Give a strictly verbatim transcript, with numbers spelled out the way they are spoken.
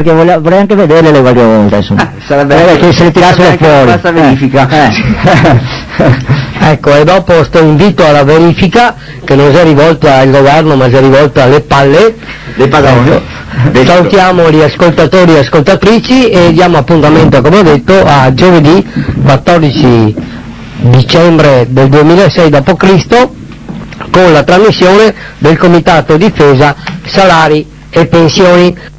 Perché vorrei, vorrei anche vederle le qualche volta, insomma. Eh, sarebbe eh, che se le tirassero fuori. Questa verifica. Eh. Ecco, e dopo sto invito alla verifica, che non si è rivolta al governo ma si è rivolta alle palle, dei padroni. Ecco. Salutiamo gli ascoltatori e ascoltatrici e diamo appuntamento, come ho detto, a giovedì quattordici dicembre del duemilasei dopo Cristo con la trasmissione del Comitato Difesa Salari e Pensioni.